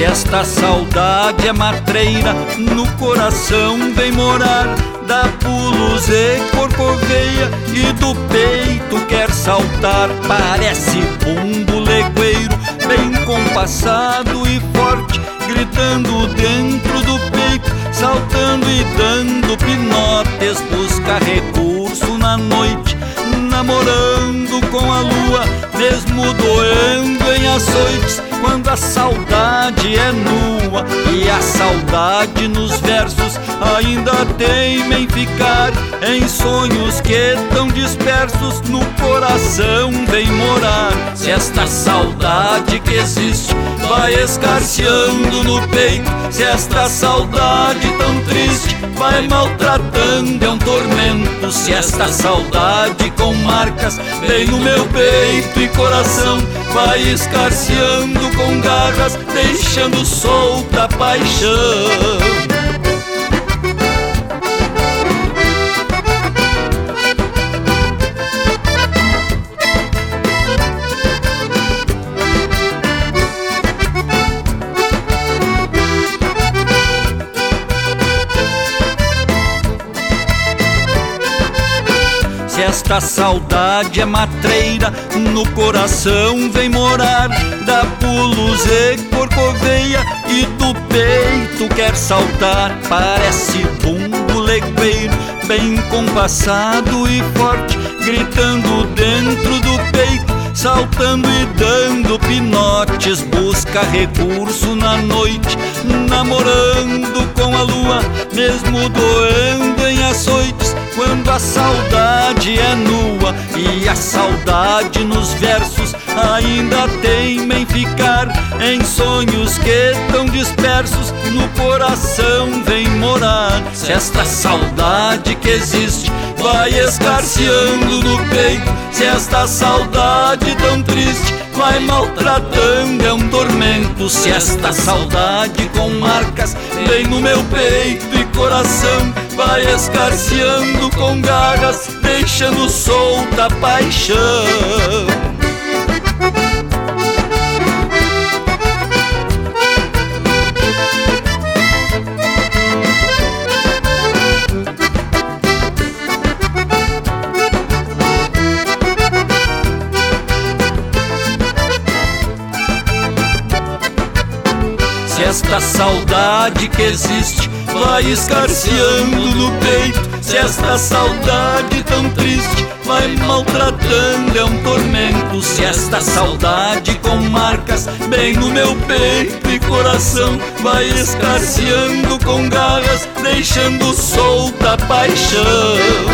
Se esta saudade é matreira, no coração vem morar, dá pulos e corcoveia e do peito quer saltar. Parece bumbo legueiro, bem compassado e forte, gritando dentro do peito, saltando e dando pinotes. Busca recurso na noite, namorando com a lua, mesmo doendo em açoites, quando a saudade é nua. E a saudade nos versos ainda teima em ficar, em sonhos que tão dispersos no coração vem morar. Se esta saudade que existe vai escarceando no peito, se esta saudade tão triste vai maltratando, é um tormento. Se esta saudade com marcas bem no meu peito e coração vai escarceando com garras, deixando solta a paixão. Se esta saudade é matreira, no coração vem morar, dá pulos e corcoveia e do peito quer saltar. Parece bumbo legueiro, bem compassado e forte, gritando dentro do peito, saltando e dando pinotes. Busca recurso na noite, namorando com a lua, mesmo doendo em açoites, quando a saudade é nua. E a saudade nos versos ainda teima em ficar, em sonhos que tão dispersos no coração vem morar. Se esta saudade que existe vai escarceando no peito, se esta saudade tão triste vai maltratando, é um tormento. Se esta saudade com marcas bem no meu peito e coração vai escarceando com garras, deixando solta a paixão. Se esta saudade que existe vai escarceando no peito, se esta saudade tão triste vai maltratando, é um tormento. Se esta saudade com marcas bem no meu peito e coração vai escarceando com garras, deixando solta a paixão.